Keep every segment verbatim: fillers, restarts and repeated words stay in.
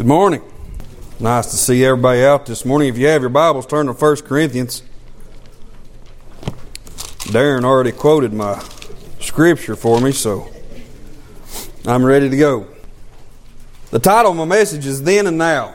Good morning. Nice to see everybody out this morning. If you have your Bibles, turn to First Corinthians. Darren already quoted my scripture for me, so I'm ready to go. The title of my message is Then and Now.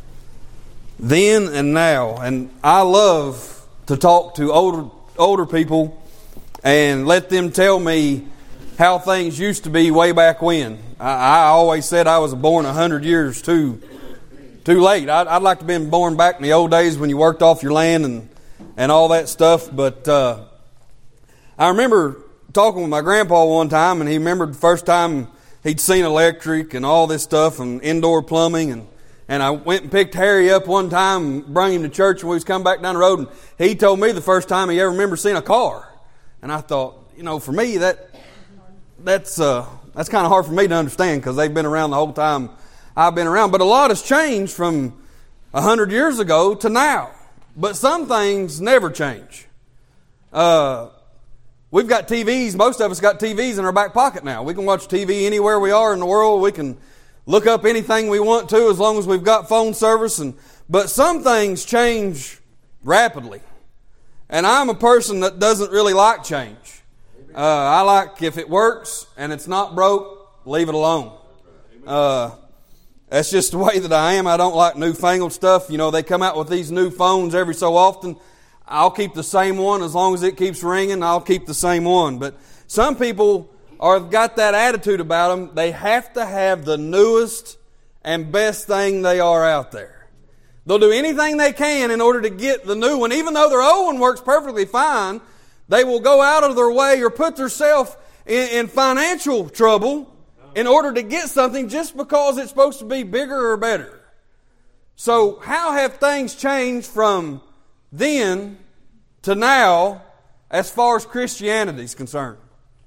Then and Now. And I love to talk to older older people and let them tell me how things used to be way back when. I, I always said I was born a hundred years too too late. I'd, I'd like to have been born back in the old days when you worked off your land and, and all that stuff. But uh, I remember talking with my grandpa one time, and he remembered the first time he'd seen electric and all this stuff and indoor plumbing. And, and I went and picked Harry up one time and brought him to church, and we was coming back down the road, and he told me the first time he ever remembered seeing a car. And I thought, you know, for me, that that's uh, that's kind of hard for me to understand because they've been around the whole time I've been around. But a lot has changed from a hundred years ago to now. But some things never change. Uh, we've got T Vs. Most of us got T Vs in our back pocket now. We can watch T V anywhere we are in the world. We can look up anything we want to as long as we've got phone service. And but some things change rapidly. And I'm a person that doesn't really like change. Uh, I like if it works and it's not broke, leave it alone. Uh, that's just the way that I am. I don't like newfangled stuff. You know, they come out with these new phones every so often. I'll keep the same one as long as it keeps ringing. I'll keep the same one. But some people are got that attitude about them. They have to have the newest and best thing they are out there. They'll do anything they can in order to get the new one. Even though their old one works perfectly fine, they will go out of their way or put themselves in, in financial trouble in order to get something just because it's supposed to be bigger or better. So how have things changed from then to now as far as Christianity is concerned?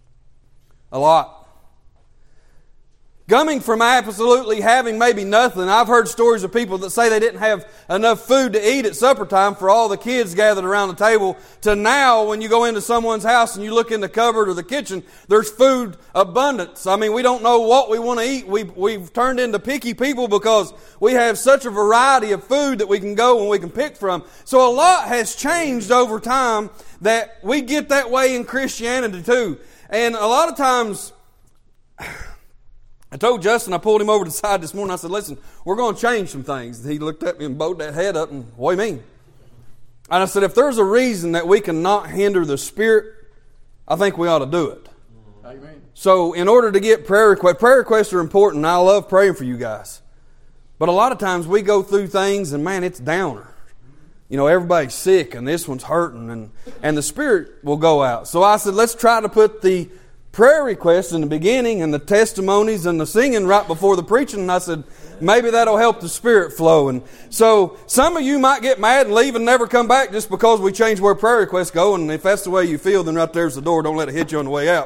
A lot. Coming from absolutely having maybe nothing, I've heard stories of people that say they didn't have enough food to eat at supper time for all the kids gathered around the table, to now when you go into someone's house and you look in the cupboard or the kitchen, there's food abundance. I mean, we don't know what we want to eat. We've, we've turned into picky people because we have such a variety of food that we can go and we can pick from. So a lot has changed over time that we get that way in Christianity too. And a lot of times, I told Justin, I pulled him over to the side this morning. I said, listen, we're going to change some things. He looked at me and bowed that head up and, what do you mean? And I said, if there's a reason that we cannot hinder the Spirit, I think we ought to do it. Amen. So in order to get prayer requests, prayer requests are important. I love praying for you guys. But a lot of times we go through things and, man, it's downer. You know, everybody's sick and this one's hurting, and, and the Spirit will go out. So I said, let's try to put the prayer requests in the beginning and the testimonies and the singing right before the preaching. And I said, maybe that'll help the Spirit flow. And so some of you might get mad and leave and never come back just because we changed where prayer requests go. And if that's the way you feel, then right there's the door. Don't let it hit you on the way out.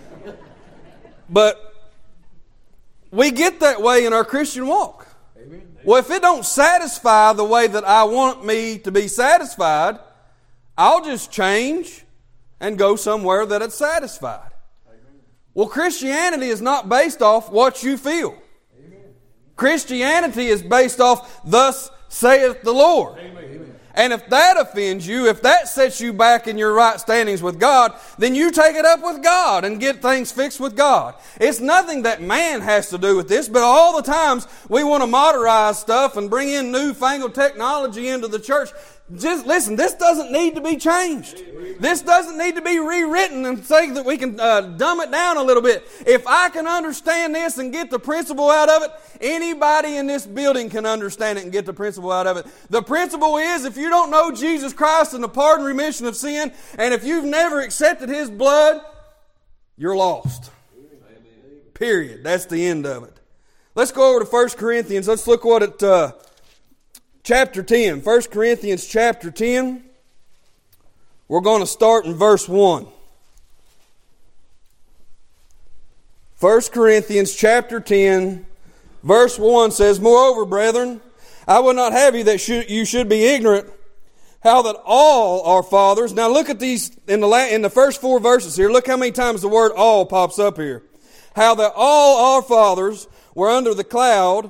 But we get that way in our Christian walk. Amen. Well, if it don't satisfy the way that I want me to be satisfied, I'll just change and go somewhere that it's satisfied. Well, Christianity is not based off what you feel. Amen. Christianity is based off, thus saith the Lord. Amen. And if that offends you, if that sets you back in your right standings with God, then you take it up with God and get things fixed with God. It's nothing that man has to do with this, but all the times we want to modernize stuff and bring in newfangled technology into the church. Just listen, this doesn't need to be changed. This doesn't need to be rewritten and say that we can uh, dumb it down a little bit. If I can understand this and get the principle out of it, anybody in this building can understand it and get the principle out of it. The principle is, if you don't know Jesus Christ and the pardon and remission of sin, and if you've never accepted His blood, you're lost. Period. That's the end of it. Let's go over to First Corinthians. Let's look what it... Uh, Chapter ten, First Corinthians chapter ten. We're going to start in verse one. First Corinthians chapter ten, verse one says, Moreover, brethren, I would not have you that should, you should be ignorant, how that all our fathers... Now look at these, in the, in the first four verses here, look how many times the word all pops up here. How that all our fathers were under the cloud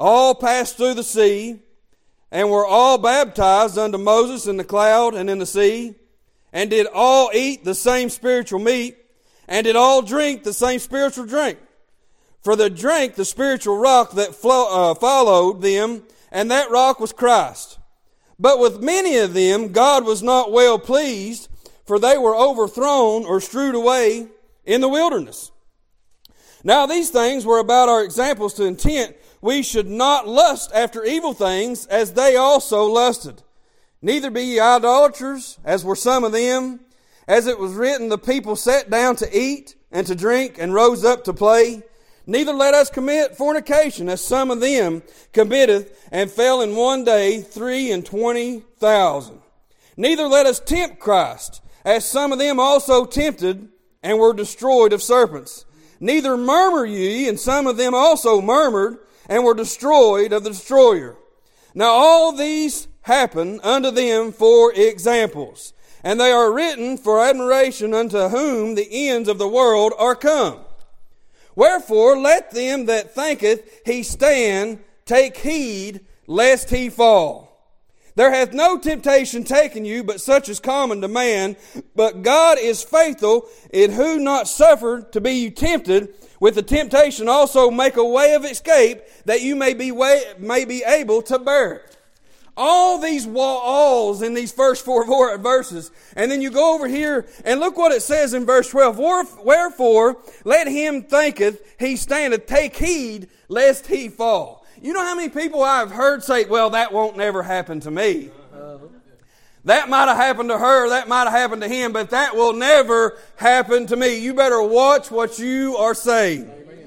all passed through the sea, and were all baptized unto Moses in the cloud and in the sea, and did all eat the same spiritual meat, and did all drink the same spiritual drink. For they drank the spiritual rock that flow, uh, followed them, and that rock was Christ. But with many of them God was not well pleased, for they were overthrown or strewed away in the wilderness. Now these things were about our examples, to intent we should not lust after evil things, as they also lusted. Neither be ye idolaters, as were some of them. As it was written, the people sat down to eat and to drink, and rose up to play. Neither let us commit fornication, as some of them committed, and fell in one day three and twenty thousand. Neither let us tempt Christ, as some of them also tempted, and were destroyed of serpents. Neither murmur ye, and some of them also murmured, and were destroyed of the destroyer. Now all these happen unto them for examples, and they are written for admiration, unto whom the ends of the world are come. Wherefore let them that thinketh he stand take heed lest he fall. There hath no temptation taken you, but such as common to man. But God is faithful, in who not suffered to be you tempted, with the temptation also make a way of escape, that you may be way, may be able to bear it. All these alls in these first four verses. And then you go over here and look what it says in verse twelve. Wherefore, let him thinketh he standeth, take heed lest he fall. You know how many people I've heard say, well, that won't never happen to me. That might have happened to her, that might have happened to him, but that will never happen to me. You better watch what you are saying.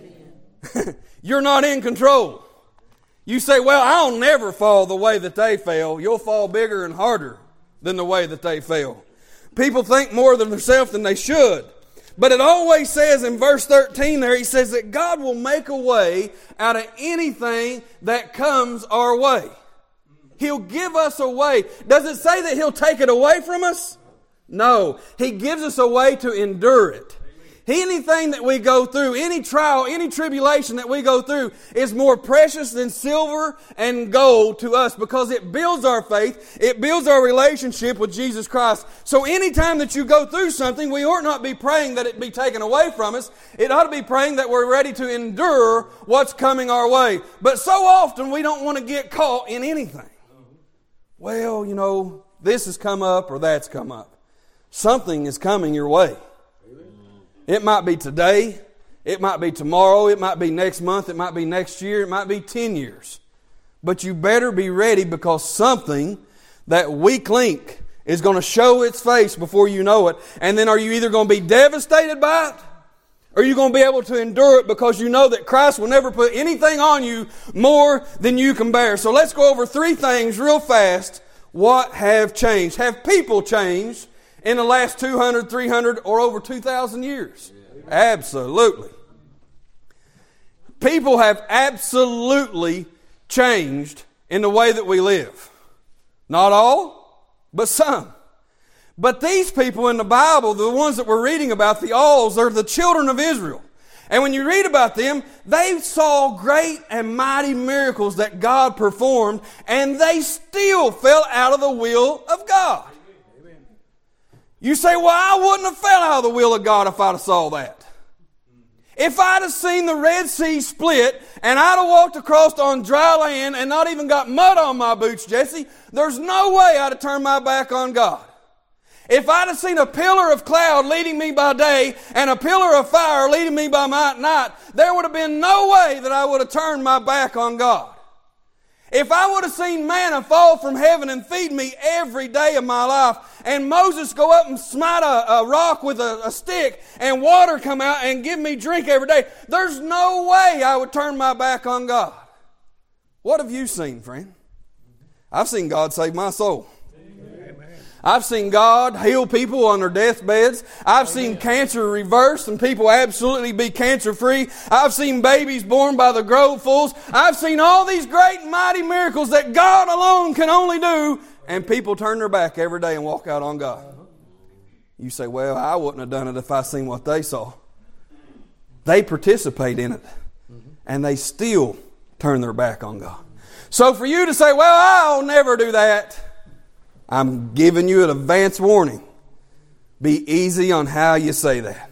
You're not in control. You say, well, I'll never fall the way that they fell. You'll fall bigger and harder than the way that they fell. People think more of themselves than they should. But it always says in verse thirteen there, he says that God will make a way out of anything that comes our way. He'll give us a way. Does it say that He'll take it away from us? No. He gives us a way to endure it. Anything that we go through, any trial, any tribulation that we go through is more precious than silver and gold to us, because it builds our faith. It builds our relationship with Jesus Christ. So anytime that you go through something, we ought not be praying that it be taken away from us. It ought to be praying that we're ready to endure what's coming our way. But so often we don't want to get caught in anything. Well, you know, this has come up or that's come up. Something is coming your way. It might be today, it might be tomorrow, it might be next month, it might be next year, it might be ten years. But you better be ready, because something, that weak link, is going to show its face before you know it. And then are you either going to be devastated by it, or are you going to be able to endure it, because you know that Christ will never put anything on you more than you can bear. So let's go over three things real fast. What have changed? Have people changed in the last two hundred, three hundred, or over two thousand years? Absolutely. People have absolutely changed in the way that we live. Not all, but some. But these people in the Bible, the ones that we're reading about, the alls, are the children of Israel. And when you read about them, they saw great and mighty miracles that God performed, and they still fell out of the will of God. You say, well, I wouldn't have fell out of the will of God if I'd have saw that. If I'd have seen the Red Sea split and I'd have walked across on dry land and not even got mud on my boots, Jesse, there's no way I'd have turned my back on God. If I'd have seen a pillar of cloud leading me by day and a pillar of fire leading me by night, there would have been no way that I would have turned my back on God. If I would have seen manna fall from heaven and feed me every day of my life, and Moses go up and smite a, a rock with a, a stick and water come out and give me drink every day, there's no way I would turn my back on God. What have you seen, friend? I've seen God save my soul. I've seen God heal people on their deathbeds. I've seen cancer reversed and people absolutely be cancer-free. I've seen babies born by the grovefuls. I've seen all these great and mighty miracles that God alone can only do, and people turn their back every day and walk out on God. You say, well, I wouldn't have done it if I seen what they saw. They participate in it, and they still turn their back on God. So for you to say, well, I'll never do that, I'm giving you an advance warning. Be easy on how you say that.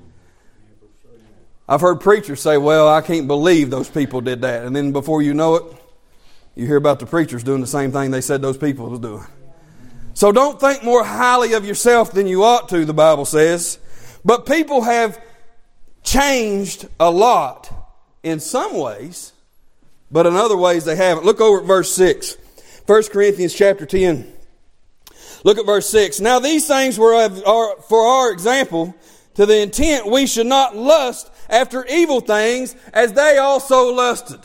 I've heard preachers say, well, I can't believe those people did that. And then before you know it, you hear about the preachers doing the same thing they said those people was doing. So don't think more highly of yourself than you ought to, the Bible says. But people have changed a lot in some ways, but in other ways they haven't. Look over at verse six. First Corinthians chapter ten. Look at verse six. Now these things were are for our example, to the intent we should not lust after evil things as they also lusted.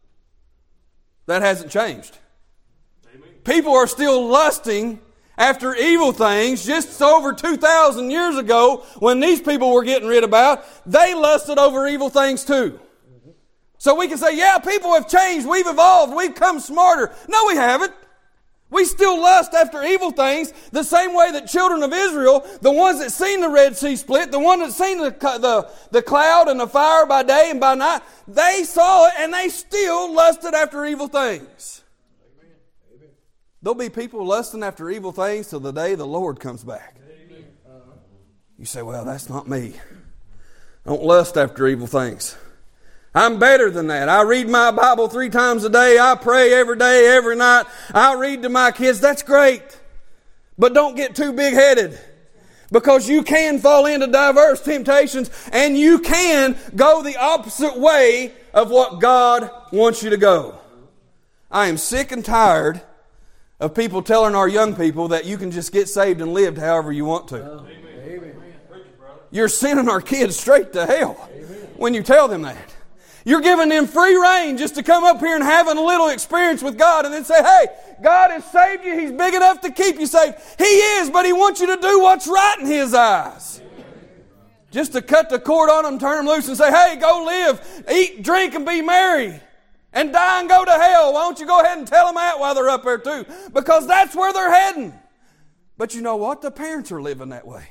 That hasn't changed. Amen. People are still lusting after evil things. Just over two thousand years ago, when these people were getting rid about, they lusted over evil things too. So we can say, yeah, people have changed, we've evolved, we've come smarter. No, we haven't. We still lust after evil things the same way that children of Israel, the ones that seen the Red Sea split, the ones that seen the, the, the cloud and the fire by day and by night, they saw it and they still lusted after evil things. Amen. Amen. There'll be people lusting after evil things till the day the Lord comes back. Amen. Uh-huh. You say, well, that's not me. I don't lust after evil things. I'm better than that. I read my Bible three times a day. I pray every day, every night. I read to my kids. That's great. But don't get too big-headed. Because you can fall into diverse temptations and you can go the opposite way of what God wants you to go. I am sick and tired of people telling our young people that you can just get saved and live however you want to. Amen. You're sending our kids straight to hell when you tell them that. You're giving them free rein just to come up here and have a little experience with God and then say, hey, God has saved you. He's big enough to keep you saved. He is, but He wants you to do what's right in His eyes. Just to cut the cord on them, turn them loose and say, hey, go live, eat, drink, and be merry. And die and go to hell. Why don't you go ahead and tell them that while they're up there too? Because that's where they're heading. But you know what? The parents are living that way.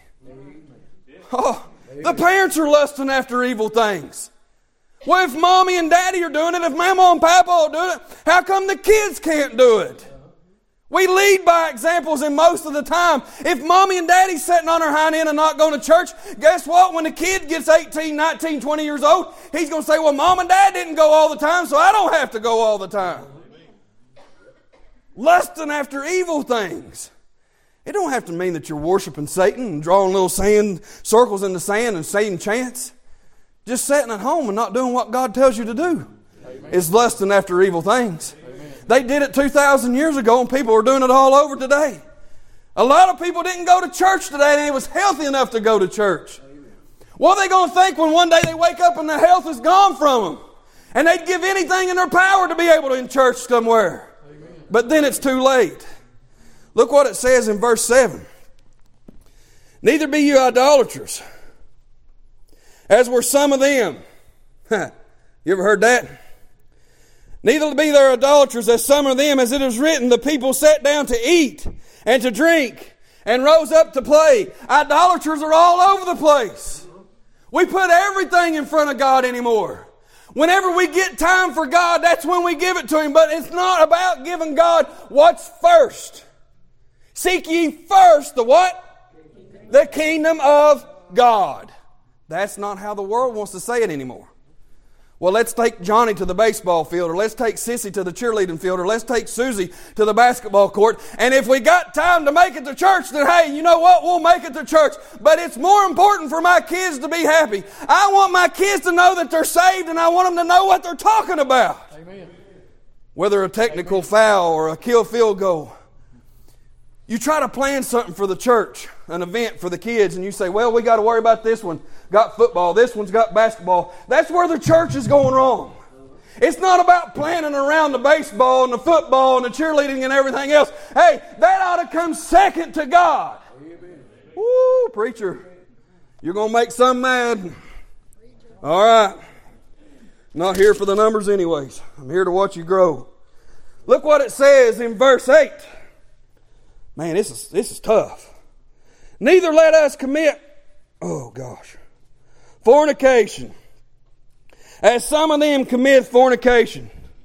Oh, the parents are lusting after evil things. Well, if mommy and daddy are doing it, if mama and papa are doing it, how come the kids can't do it? We lead by examples, and most of the time, if mommy and daddy's sitting on their hind end and not going to church, guess what? When the kid gets eighteen, nineteen, twenty years old, he's going to say, well, mom and dad didn't go all the time, so I don't have to go all the time. Lusting after evil things. It don't have to mean that you're worshiping Satan and drawing little sand circles in the sand and saying chants. Just sitting at home and not doing what God tells you to do. Amen. Is lusting after evil things. Amen. They did it two thousand years ago and people are doing it all over today. A lot of people didn't go to church today and it was healthy enough to go to church. Amen. What are they going to think when one day they wake up and their health is gone from them? And they'd give anything in their power to be able to in church somewhere. Amen. But then it's too late. Look what it says in verse seven. Neither be you idolaters, as were some of them. You ever heard that? Neither be there idolaters as some of them, as it is written, the people sat down to eat and to drink and rose up to play. Idolaters are all over the place. We put everything in front of God anymore. Whenever we get time for God, that's when we give it to Him. But it's not about giving God what's first. Seek ye first the what? The kingdom of God. That's not how the world wants to say it anymore. Well, let's take Johnny to the baseball field, or let's take Sissy to the cheerleading field, or let's take Susie to the basketball court. And if we got time to make it to church, then hey, you know what? We'll make it to church. But it's more important for my kids to be happy. I want my kids to know that they're saved, and I want them to know what they're talking about. Amen. Whether a technical Amen. Foul or a kill field goal. You try to plan something for the church, an event for the kids, and you say, well, we got to worry about this one. Got football. This one's got basketball. That's where the church is going wrong. It's not about planning around the baseball and the football and the cheerleading and everything else. Hey, that ought to come second to God. Amen. Woo, preacher. You're going to make some mad. All right. Not here for the numbers anyways. I'm here to watch you grow. Look what it says in verse eight. Man, this is this is tough. Neither let us commit, oh gosh, fornication, as some of them commit fornication.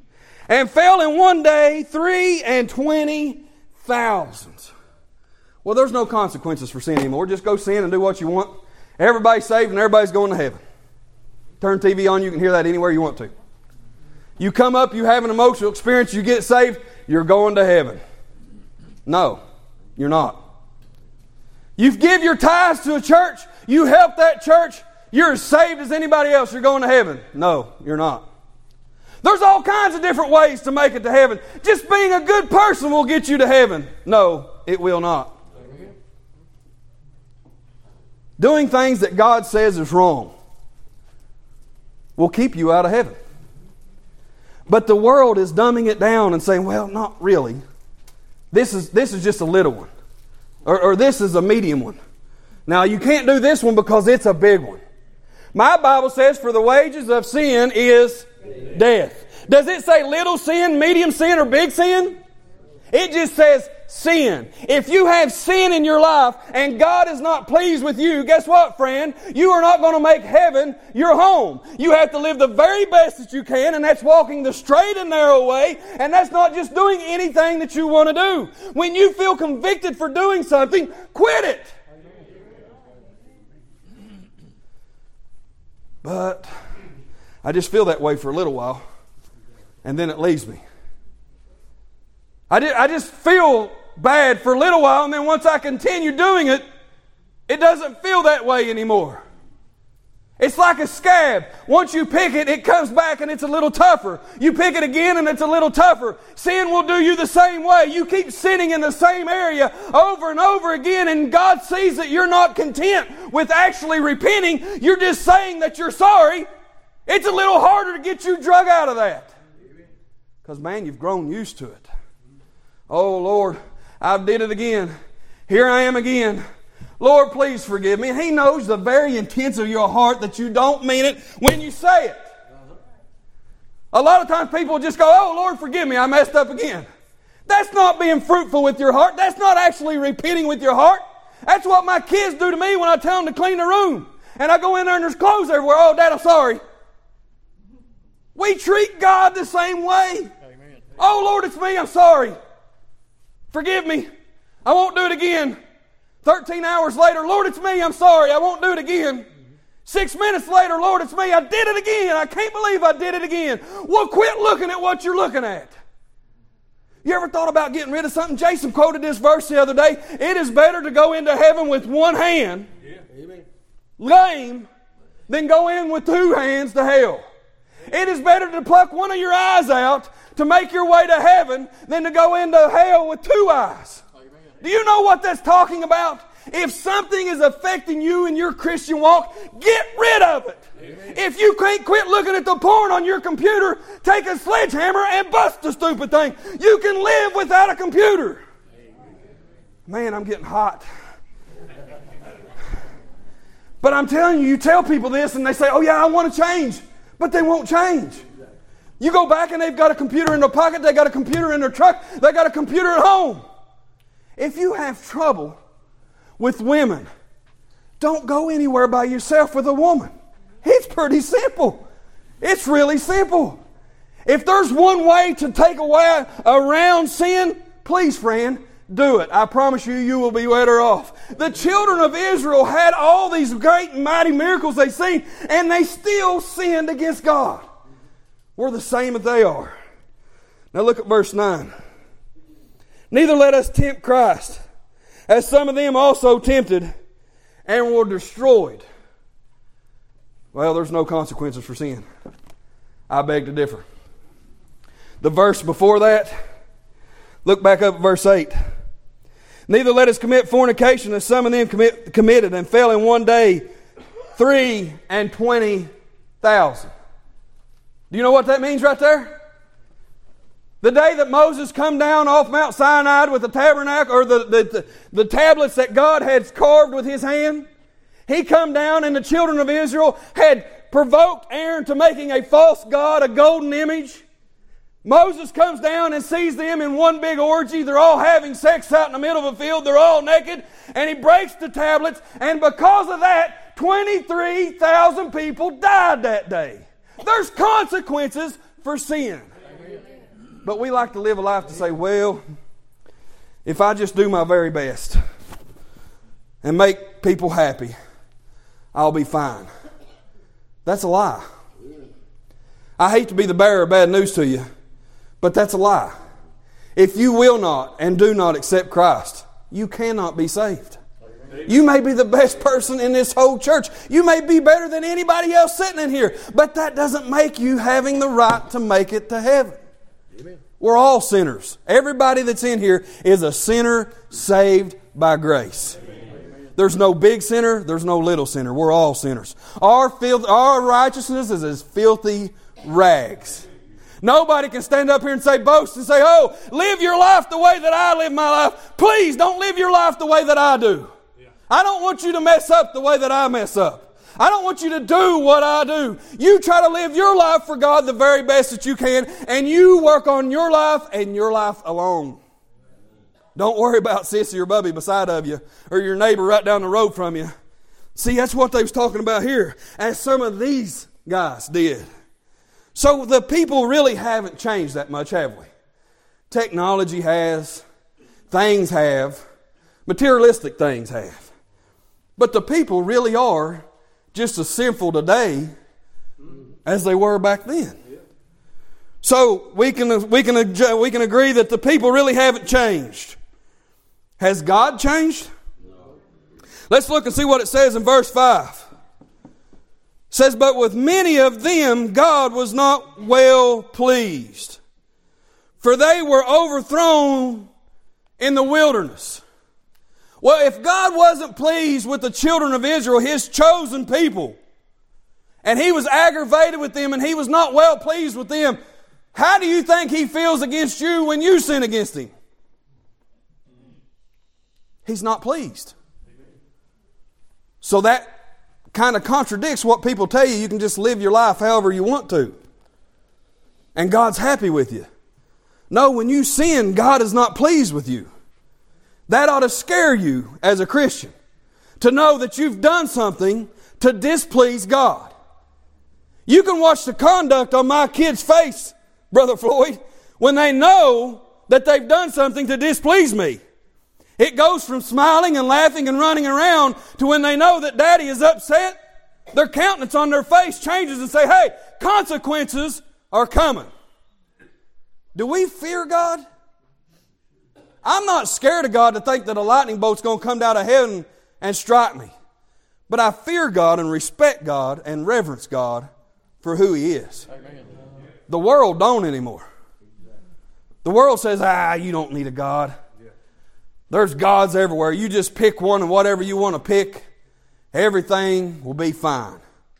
And fell in one day three and twenty thousands. Well, there's no consequences for sin anymore. Just go sin and do what you want. Everybody's saved and everybody's going to heaven. Turn T V on, you can hear that anywhere you want to. You come up, you have an emotional experience, you get saved, you're going to heaven. No, you're not. You give your tithes to a church, you help that church, you're as saved as anybody else, you're going to heaven. No, you're not. There's all kinds of different ways to make it to heaven. Just being a good person will get you to heaven. No, it will not. Doing things that God says is wrong will keep you out of heaven. But the world is dumbing it down and saying, well, not really. This is this is just a little one. Or, or this is a medium one. Now, you can't do this one because it's a big one. My Bible says, for the wages of sin is death. Does it say little sin, medium sin, or big sin? It just says sin. If you have sin in your life and God is not pleased with you, guess what, friend? You are not going to make heaven your home. You have to live the very best that you can, and that's walking the straight and narrow way, and that's not just doing anything that you want to do. When you feel convicted for doing something, quit it. But I just feel that way for a little while, and then it leaves me. I, did, I just feel bad for a little while, and then once I continue doing it, it doesn't feel that way anymore. It's like a scab. Once you pick it, it comes back and it's a little tougher. You pick it again and it's a little tougher. Sin will do you the same way. You keep sinning in the same area over and over again, and God sees that you're not content with actually repenting. You're just saying that you're sorry. It's a little harder to get you drug out of that. Because, man, you've grown used to it. Oh, Lord, I did it again. Here I am again. Lord, please forgive me. And He knows the very intents of your heart that you don't mean it when you say it. A lot of times people just go, oh, Lord, forgive me, I messed up again. That's not being fruitful with your heart. That's not actually repenting with your heart. That's what my kids do to me when I tell them to clean the room. And I go in there and there's clothes everywhere. Oh, Dad, I'm sorry. We treat God the same way. Amen. Oh, Lord, it's me, I'm sorry. Forgive me. I won't do it again. Thirteen hours later, Lord, it's me. I'm sorry. I won't do it again. Six minutes later, Lord, it's me. I did it again. I can't believe I did it again. Well, quit looking at what you're looking at. You ever thought about getting rid of something? Jason quoted this verse the other day. It is better to go into heaven with one hand, yeah. lame, than go in with two hands to hell. It is better to pluck one of your eyes out to make your way to heaven than to go into hell with two eyes. Amen. Do you know what that's talking about? If something is affecting you in your Christian walk, get rid of it. Amen. If you can't quit looking at the porn on your computer, take a sledgehammer and bust the stupid thing. You can live without a computer. Amen. Man, I'm getting hot. But I'm telling you, you tell people this and they say, oh yeah, I want to change. But they won't change. You go back and they've got a computer in their pocket, they got a computer in their truck, they got a computer at home. If you have trouble with women, don't go anywhere by yourself with a woman. It's pretty simple. It's really simple. If there's one way to take away around sin, please, friend, do it. I promise you, you will be better off. The children of Israel had all these great and mighty miracles they've seen, and they still sinned against God. We're the same as they are. Now look at verse nine. Neither let us tempt Christ, as some of them also tempted and were destroyed. Well, there's no consequences for sin. I beg to differ. The verse before that, look back up at verse eight. Neither let us commit fornication, as some of them commit, committed and fell in one day three and twenty thousand. Do you know what that means right there? The day that Moses come down off Mount Sinai with the tabernacle, or the, the, the, the tablets that God had carved with His hand, He come down and the children of Israel had provoked Aaron to making a false god, a golden image. Moses comes down and sees them in one big orgy. They're all having sex out in the middle of a field. They're all naked. And he breaks the tablets. And because of that, twenty-three thousand people died that day. There's consequences for sin. But we like to live a life to say, well, if I just do my very best and make people happy, I'll be fine. That's a lie. I hate to be the bearer of bad news to you, but that's a lie. If you will not and do not accept Christ, you cannot be saved. You may be the best person in this whole church. You may be better than anybody else sitting in here, but that doesn't make you having the right to make it to heaven. Amen. We're all sinners. Everybody that's in here is a sinner saved by grace. Amen. There's no big sinner. There's no little sinner. We're all sinners. Our filth, our righteousness is as filthy rags. Nobody can stand up here and say, boast and say, oh, live your life the way that I live my life. Please don't live your life the way that I do. Yeah. I don't want you to mess up the way that I mess up. I don't want you to do what I do. You try to live your life for God the very best that you can, and you work on your life and your life alone. Don't worry about sissy or bubby beside of you or your neighbor right down the road from you. See, that's what they was talking about here, as some of these guys did. So the people really haven't changed that much, have we? Technology has, things have, materialistic things have. But the people really are just as sinful today as they were back then. So we can we can we can agree that the people really haven't changed. Has God changed? Let's look and see what it says in verse five. It says, but with many of them God was not well pleased, for they were overthrown in the wilderness. Well, if God wasn't pleased with the children of Israel, His chosen people, and He was aggravated with them and He was not well pleased with them, how do you think He feels against you when you sin against Him? He's not pleased. So that kind of contradicts what people tell you. You can just live your life however you want to, and God's happy with you. No, when you sin, God is not pleased with you. That ought to scare you as a Christian, to know that you've done something to displease God. You can watch the conduct on my kid's face, Brother Floyd, when they know that they've done something to displease me. It goes from smiling and laughing and running around to when they know that Daddy is upset, their countenance on their face changes and say, hey, consequences are coming. Do we fear God? I'm not scared of God to think that a lightning bolt's going to come down out of heaven and strike me. But I fear God and respect God and reverence God for who He is. Amen. The world don't anymore. The world says, ah, you don't need a God. There's gods everywhere. You just pick one and whatever you want to pick, everything will be fine.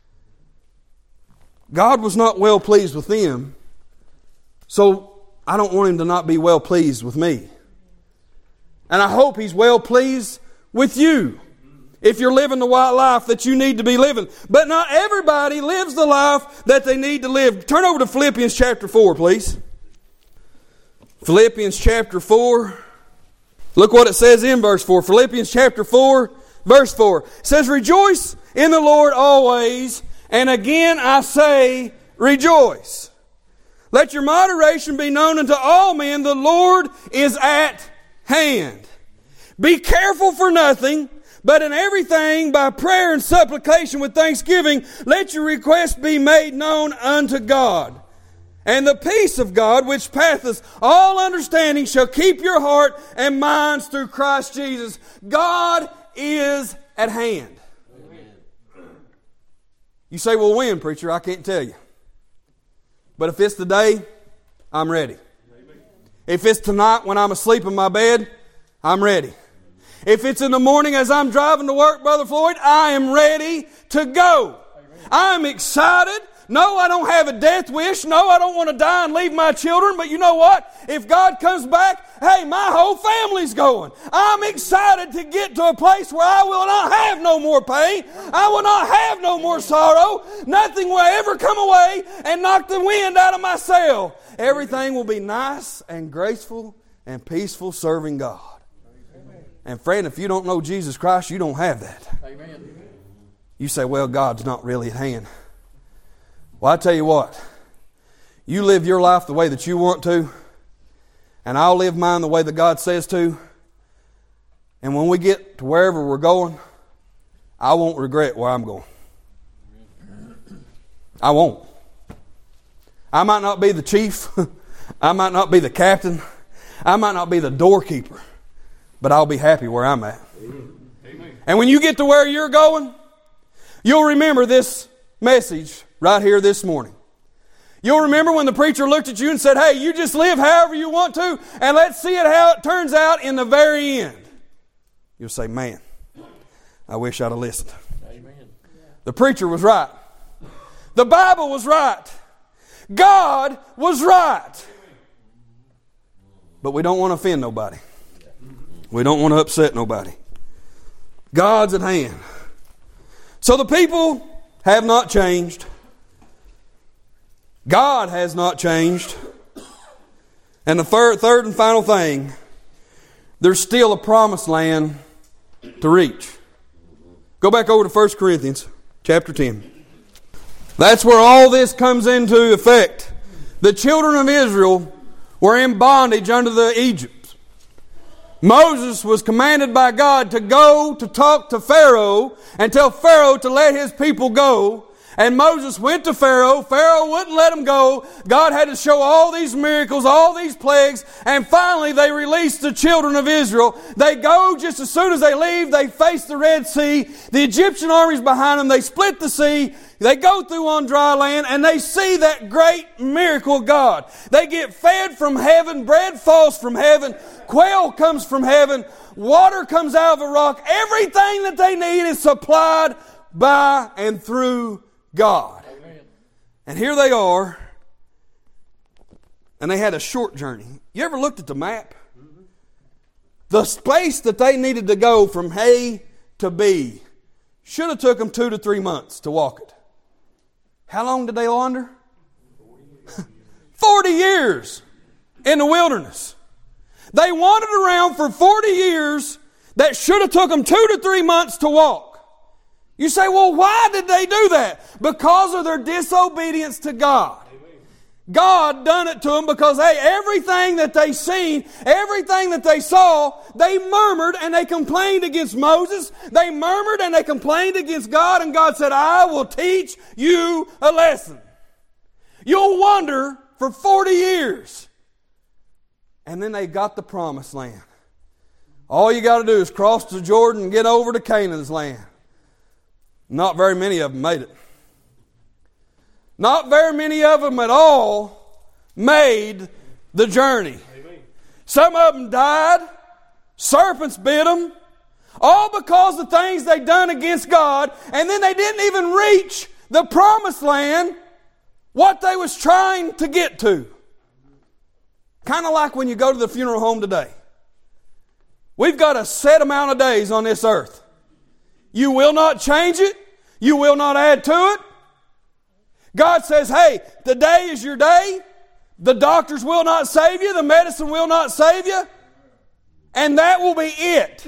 God was not well pleased with them, so I don't want Him to not be well pleased with me. And I hope He's well pleased with you if you're living the right life that you need to be living. But not everybody lives the life that they need to live. Turn over to Philippians chapter four, please. Philippians chapter four. Look what it says in verse four. Philippians chapter four, verse four. It says, rejoice in the Lord always, and again I say, rejoice. Let your moderation be known unto all men. The Lord is at hand. Be careful for nothing, but in everything by prayer and supplication with thanksgiving, let your requests be made known unto God. And the peace of God, which passeth all understanding, shall keep your heart and minds through Christ Jesus. God is at hand. Amen. You say, well, when, preacher? I can't tell you. But if it's today, I'm ready. Amen. If it's tonight when I'm asleep in my bed, I'm ready. If it's in the morning as I'm driving to work, Brother Floyd, I am ready to go. Amen. I'm excited. No, I don't have a death wish. No, I don't want to die and leave my children. But you know what? If God comes back, hey, my whole family's going. I'm excited to get to a place where I will not have no more pain. I will not have no more sorrow. Nothing will ever come away and knock the wind out of my sail. Everything will be nice and graceful and peaceful serving God. Amen. And friend, if you don't know Jesus Christ, you don't have that. Amen. You say, well, God's not really at hand. Well, I tell you what, you live your life the way that you want to, and I'll live mine the way that God says to. And when we get to wherever we're going, I won't regret where I'm going. I won't. I might not be the chief. I might not be the captain. I might not be the doorkeeper. But I'll be happy where I'm at. Amen. And when you get to where you're going, you'll remember this message right here this morning. You'll remember when the preacher looked at you and said, hey, you just live however you want to, and let's see it how it turns out in the very end. You'll say, man, I wish I'd have listened. Amen. The preacher was right. The Bible was right. God was right. But we don't want to offend nobody. We don't want to upset nobody. God's at hand. So the people have not changed. God has not changed. And the third, third and final thing, there's still a promised land to reach. Go back over to First Corinthians chapter ten. That's where all this comes into effect. The children of Israel were in bondage under the Egypt. Moses was commanded by God to go to talk to Pharaoh and tell Pharaoh to let his people go. And Moses went to Pharaoh. Pharaoh wouldn't let him go. God had to show all these miracles, all these plagues. And finally they released the children of Israel. They go just as soon as they leave. They face the Red Sea. The Egyptian army's behind them. They split the sea. They go through on dry land and they see that great miracle of God. They get fed from heaven. Bread falls from heaven. Quail comes from heaven. Water comes out of a rock. Everything that they need is supplied by and through God. Amen. And here they are. And they had a short journey. You ever looked at the map? Mm-hmm. The space that they needed to go from A to B should have took them two to three months to walk it. How long did they wander? Forty years in the wilderness. They wandered around for forty years that should have took them two to three months to walk. You say, well, why did they do that? Because of their disobedience to God. God done it to them because, hey, everything that they seen, everything that they saw, they murmured and they complained against Moses. They murmured and they complained against God, and God said, I will teach you a lesson. You'll wander for forty years. And then they got the promised land. All you got to do is cross the Jordan and get over to Canaan's land. Not very many of them made it. Not very many of them at all made the journey. Amen. Some of them died. Serpents bit them. All because of things they done against God. And then they didn't even reach the promised land, what they was trying to get to. Kind of like when you go to the funeral home today. We've got a set amount of days on this earth. You will not change it. You will not add to it. God says, hey, today is your day. The doctors will not save you. The medicine will not save you. And that will be it.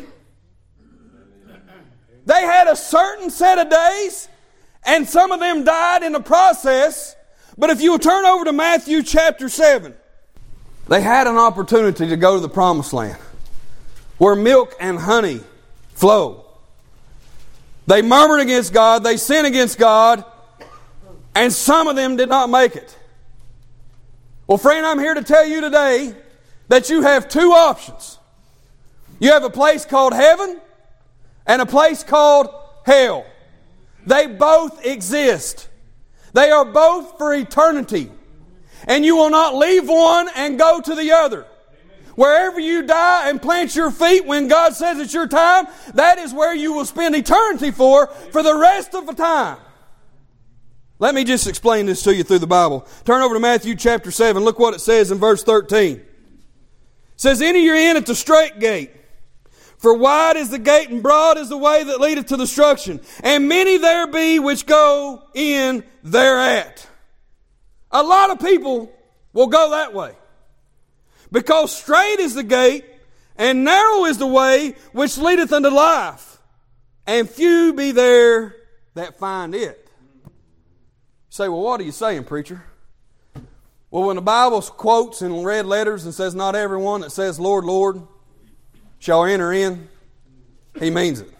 They had a certain set of days, and some of them died in the process. But if you will turn over to Matthew chapter seven, they had an opportunity to go to the promised land where milk and honey flow. They murmured against God. They sinned against God. And some of them did not make it. Well, friend, I'm here to tell you today that you have two options. You have a place called heaven and a place called hell. They both exist. They are both for eternity. And you will not leave one and go to the other. Wherever you die and plant your feet when God says it's your time, that is where you will spend eternity for, for the rest of the time. Let me just explain this to you through the Bible. Turn over to Matthew chapter seven. Look what it says in verse thirteen. It says, enter you in at the straight gate. For wide is the gate and broad is the way that leadeth to destruction. And many there be which go in thereat. A lot of people will go that way. Because straight is the gate, and narrow is the way which leadeth unto life, and few be there that find it. You say, well, what are you saying, preacher? Well, when the Bible quotes in red letters and says, not everyone that says, Lord, Lord, shall enter in, He means it.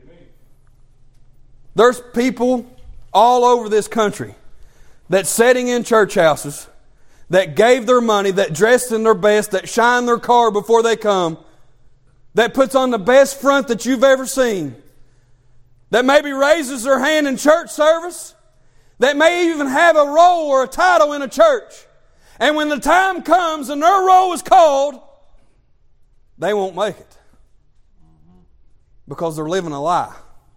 There's people all over this country that sitting in church houses, that gave their money, that dressed in their best, that shine their car before they come, that puts on the best front that you've ever seen, that maybe raises their hand in church service, that may even have a role or a title in a church. And when the time comes and their role is called, they won't make it. Because they're living a lie.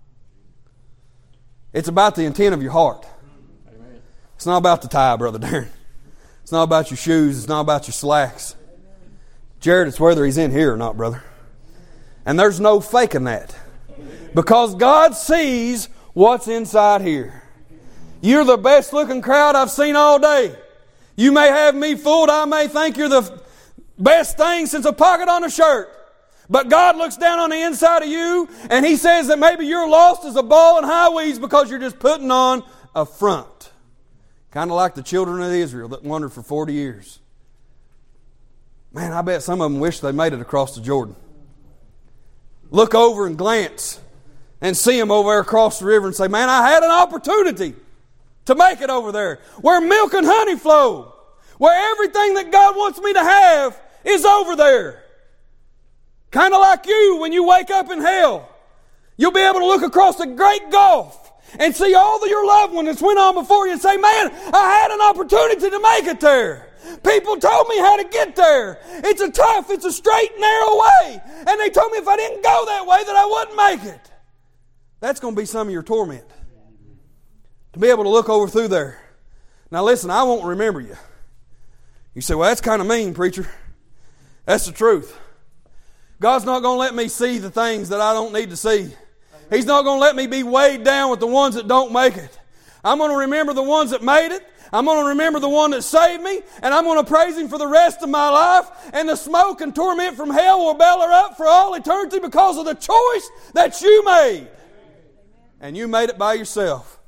It's about the intent of your heart. Amen. It's not about the tie, Brother Darren. It's not about your shoes. It's not about your slacks. Jared, it's whether he's in here or not, brother. And there's no faking that. Because God sees what's inside here. You're the best looking crowd I've seen all day. You may have me fooled. I may think you're the best thing since a pocket on a shirt. But God looks down on the inside of you and He says that maybe you're lost as a ball in high weeds because you're just putting on a front. Kind of like the children of Israel that wandered for forty years. Man, I bet some of them wish they made it across the Jordan. Look over and glance and see them over there across the river and say, man, I had an opportunity to make it over there. Where milk and honey flow. Where everything that God wants me to have is over there. Kind of like you when you wake up in hell. You'll be able to look across the great gulf and see all of your loved ones that's went on before you and say, man, I had an opportunity to make it there. People told me how to get there. It's a tough, it's a straight, narrow way. And they told me if I didn't go that way that I wouldn't make it. That's going to be some of your torment. To be able to look over through there. Now listen, I won't remember you. You say, well, that's kind of mean, preacher. That's the truth. God's not going to let me see the things that I don't need to see. He's not going to let me be weighed down with the ones that don't make it. I'm going to remember the ones that made it. I'm going to remember the one that saved me. And I'm going to praise Him for the rest of my life. And the smoke and torment from hell will bellow up for all eternity because of the choice that you made. And you made it by yourself.